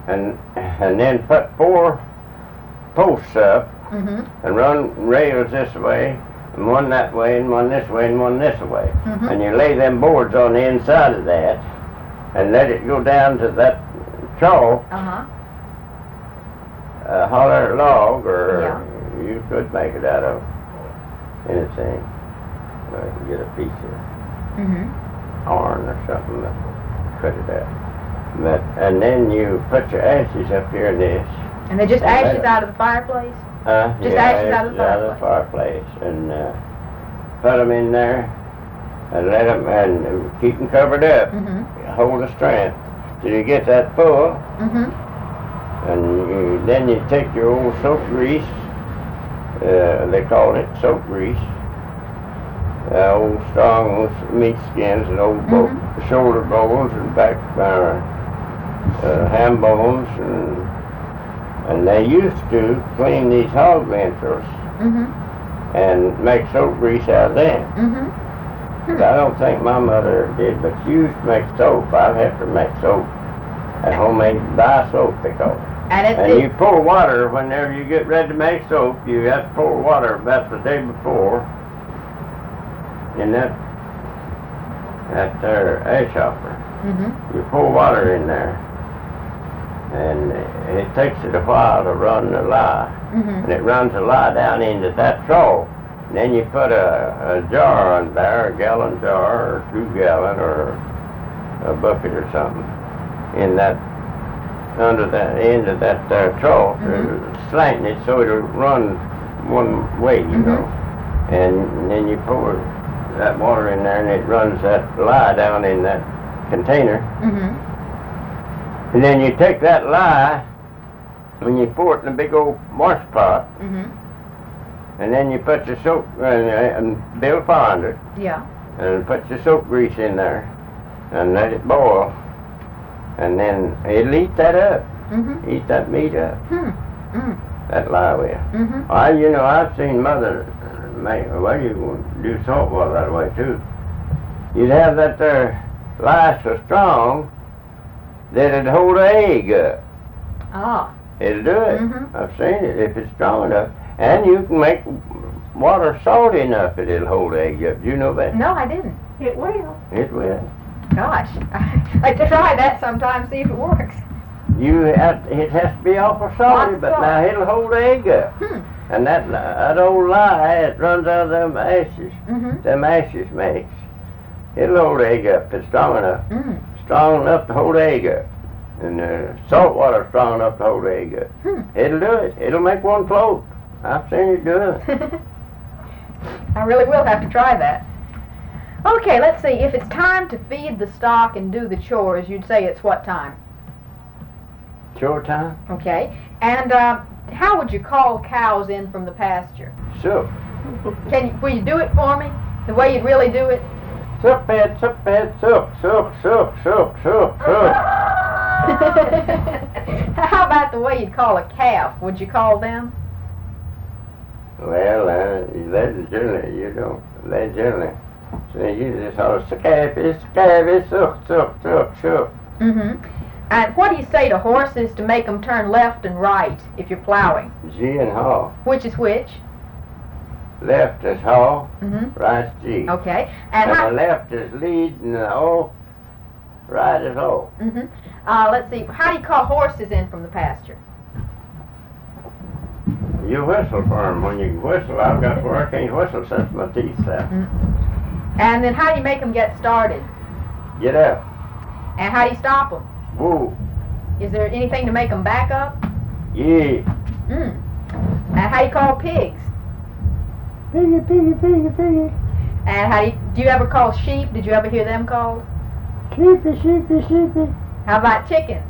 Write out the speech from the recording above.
and then put 4 posts up and run rails this way, and one that way, and one this way, and one this way. And you lay them boards on the inside of that and let it go down to that trough, holler log, or you could make it out of anything. You can get a piece of horn or something and cut it out. And then you put your ashes up here in this. And they're just ashes out of the fireplace? Just ashes out of the fireplace. And put them in there and let them, and keep them covered up. Hold the strength till you get that full. And then you take your old soap grease, they call it soap grease, old strong meat skins and old shoulder bones and back ham bones, and they used to clean these hog ventures and make soap grease out of them. But I don't think my mother did, but she used to make soap. I'd have to make soap. At homemade dye soap, they call it. And you pour water whenever you get ready to make soap. You have to pour water about the day before in that ash hopper. You pour water in there, and it takes it a while to run the lye. And it runs the lye down into that trough. And then you put a jar on there, a gallon jar, or 2 gallon, or a bucket or something, in that, under the end of that trough, slanting it so it'll run one way, you know. And then you pour that water in there, and it runs that lye down in that container. And then you take that lye, and you pour it in a big old wash pot. And then you put your soap, and build a fire under it. And put your soap grease in there, and let it boil. And then it'll eat that up. Eat that meat up. That lye will. You know, I've seen Mother make, well, you do salt water that way too. You'd have that there lye so strong that it'd hold an egg up. It'll do it. I've seen it if it's strong enough. And you can make water salty enough that it'll hold an egg up. Do you know that? No, I didn't. It will. It will. Gosh, I'd like to try that sometime, see if it works. It has to be awful salty, but now it'll hold the egg up. And that old lye, it runs out of them ashes. Them ashes makes. It'll hold the egg up if it's strong enough. Strong enough to hold the egg up. And salt water strong enough to hold the egg up. It'll do it. It'll make one float. I've seen it do it. I really will have to try that. Okay, let's see. If it's time to feed the stock and do the chores, you'd say it's what time? Chore time? Okay. And how would you call cows in from the pasture? Soup. Will you do it for me? The way you'd really do it? Soup bed, soup bed, soup, soup, soup, soup, soup, soup. How about the way you'd call a calf? Would you call them? Well, they generally. So you just holler, scabby, soup, soup, soup, soup. And what do you say to horses to make them turn left and right if you're plowing? G and haw. Which is which? Left is haw, right's G. Okay. And the left is lead, and the O, right is O. Let's see. How do you call horses in from the pasture? You whistle for them. When you whistle, I've got where I can't whistle since my teeth out. And then how do you make them get started? Get up. And how do you stop them? Woo. Is there anything to make them back up? Yeah. And how do you call pigs? Piggy, piggy, piggy, piggy. And how do you ever call sheep? Did you ever hear them called? Sheepy, sheepy, sheepy. How about chickens?